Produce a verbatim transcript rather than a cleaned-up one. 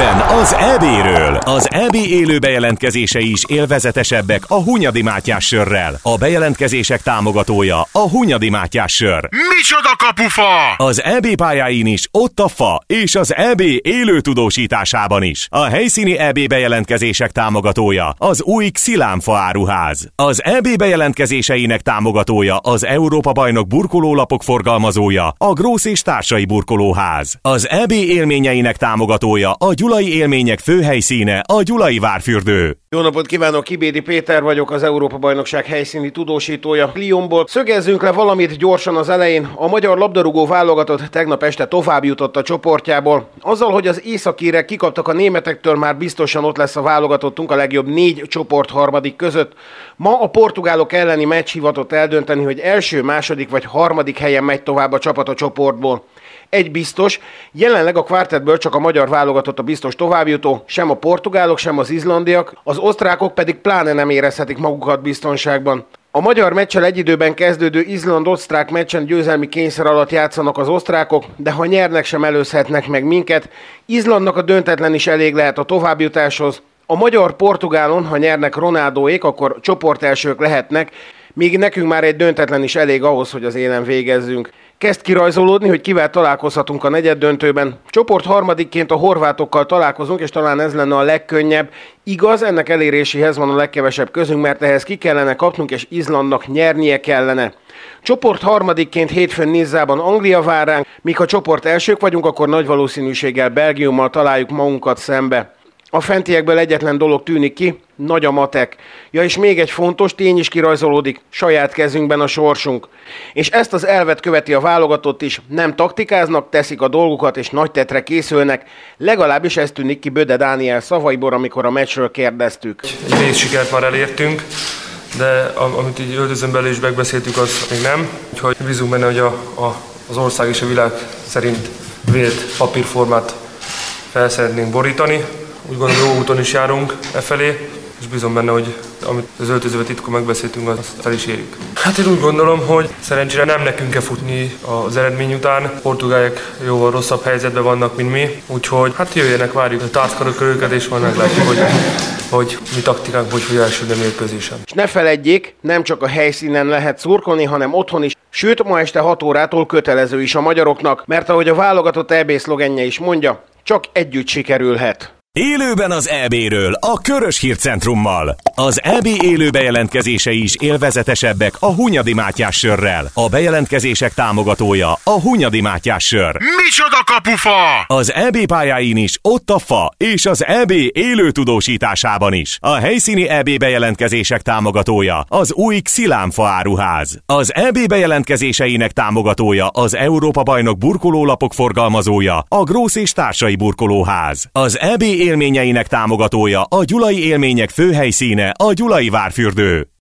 Élőben az é béről. Az é bé élő bejelentkezései is élvezetesebbek a Hunyadi Mátyás sörrel. A bejelentkezések támogatója a Hunyadi Mátyás sör. Micsoda kapufa! Az é bé pályáin is ott a fa, és az é bé élő tudósításában is. A helyszíni é bé bejelentkezések támogatója az új Xilámfa áruház. Az é bé bejelentkezéseinek támogatója az Európa-bajnok burkolólapok forgalmazója, a Grósz és Társai Burkolóház. Az é bé élményeinek támogatója a Gyulai Élmények főhelyszíne, a Gyulai Várfürdő. Jó napot kívánok, Kibédi Péter vagyok, az Európa-bajnokság helyszíni tudósítója Lyonból. Szögezzünk le valamit gyorsan az elején. A magyar labdarúgó válogatott tegnap este tovább jutott a csoportjából. Azzal, hogy az északírek kikaptak a németektől, már biztosan ott lesz a válogatottunk a legjobb négy csoport harmadik között. Ma a portugálok elleni meccs hivatott eldönteni, hogy első, második vagy harmadik helyen megy tovább a csapat a csoportból. Egy biztos, jelenleg a kvártettből csak a magyar válogatott a biztos továbbjutó, sem a portugálok, sem az izlandiak, az osztrákok pedig pláne nem érezhetik magukat biztonságban. A magyar meccsel egy időben kezdődő izland-osztrák meccsen győzelmi kényszer alatt játszanak az osztrákok, de ha nyernek, sem előzhetnek meg minket. Izlandnak a döntetlen is elég lehet a továbbjutáshoz. A magyar-portugálon, ha nyernek Ronaldóék, akkor csoportelsők lehetnek, míg nekünk már egy döntetlen is elég ahhoz, hogy az élen végezzünk. Kezd kirajzolódni, hogy kivel találkozhatunk a negyeddöntőben. Csoport harmadikként a horvátokkal találkozunk, és talán ez lenne a legkönnyebb. Igaz, ennek eléréséhez van a legkevesebb közünk, mert ehhez ki kellene kapnunk, és Izlandnak nyernie kellene. Csoport harmadikként hétfőn Nizzában Anglia vár ránk, míg ha csoport elsők vagyunk, akkor nagy valószínűséggel Belgiummal találjuk magunkat szembe. A fentiekből egyetlen dolog tűnik ki, nagy a matek. Ja, és még egy fontos tény is kirajzolódik, saját kezünkben a sorsunk. És ezt az elvet követi a válogatott is, nem taktikáznak, teszik a dolgukat és nagy tettre készülnek. Legalábbis ez tűnik ki Böde Dániel szavaiból, amikor a meccsről kérdeztük. Egy négy sikert már elértünk, de amit így öltözön belül is megbeszéltük, az még nem. Úgyhogy bízunk benne, hogy a, a, az ország és a világ szerint vélt papírformát fel szeretnénk borítani. Úgy gondolom, jó úton is járunk e felé, és bízom benne, hogy amit az öltözővel titkon megbeszéltünk, azt el is érjük. Hát én úgy gondolom, hogy szerencsére nem nekünk kell futni az eredmény után. Portugálok jóval rosszabb helyzetben vannak, mint mi, úgyhogy hát jöjjenek, várjuk a tárckarok őket, és majd meglátjuk, hogy, hogy mi taktikánk, hogy hogy elsődne mérkőzésen. És ne feledjék, nem csak a helyszínen lehet szurkolni, hanem otthon is. Sőt, ma este hat órától kötelező is a magyaroknak, mert ahogy a válogatott é bé szlogenje is mondja, csak együtt sikerülhet. Élőben az é béről, a Körös Hírcentrummal. Az é bé élő bejelentkezései is élvezetesebbek a Hunyadi Mátyás sörrel. A bejelentkezések támogatója a Hunyadi Mátyás sör. Micsoda kapufa! Az é bé pályáin is ott a fa, és az é bé élő tudósításában is. A helyszíni é bé bejelentkezések támogatója az új Xilámfa áruház. Az é bé bejelentkezéseinek támogatója az Európa-bajnok burkolólapok forgalmazója, a Grósz és Társai Burkolóház. Az é bé élményeinek támogatója a Gyulai Élmények főhelyszíne, a Gyulai Várfürdő.